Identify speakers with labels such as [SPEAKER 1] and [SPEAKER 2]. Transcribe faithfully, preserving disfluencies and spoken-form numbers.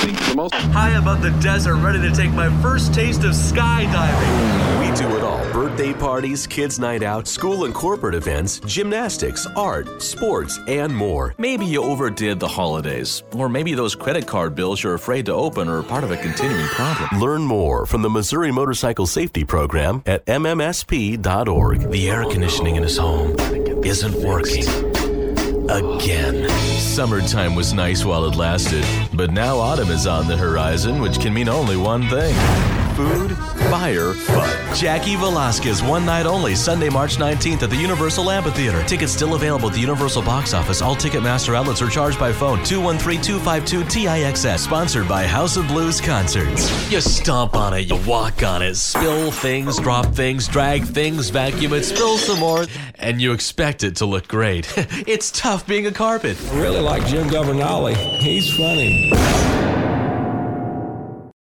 [SPEAKER 1] me. The most
[SPEAKER 2] high above the desert, ready to take my first taste of skydiving.
[SPEAKER 3] We do it all. Birthday parties, kids' night out, school and corporate events, gymnastics, art, sports, and more.
[SPEAKER 4] Maybe you overdid the holidays, or maybe those credit card bills you're afraid to open are part of a continuing problem.
[SPEAKER 3] Learn more from the Missouri Motorcycle Safety Program at M M S P dot org. The air conditioning in his home isn't working. Again.
[SPEAKER 4] Summertime was nice while it lasted, but now autumn is on the horizon, which can mean only one thing. Food, fire, fun. Jackie Velasquez, one night only, Sunday, March nineteenth at the Universal Amphitheater. Tickets still available at the Universal box office. All Ticketmaster outlets are charged by phone. two one three, two five two, T I X S. Sponsored by House of Blues Concerts. You stomp on it, you walk on it, spill things, drop things, drag things, vacuum it, spill some more, and you expect it to look great. It's tough being a carpet.
[SPEAKER 5] I really like Jim Governale. He's funny.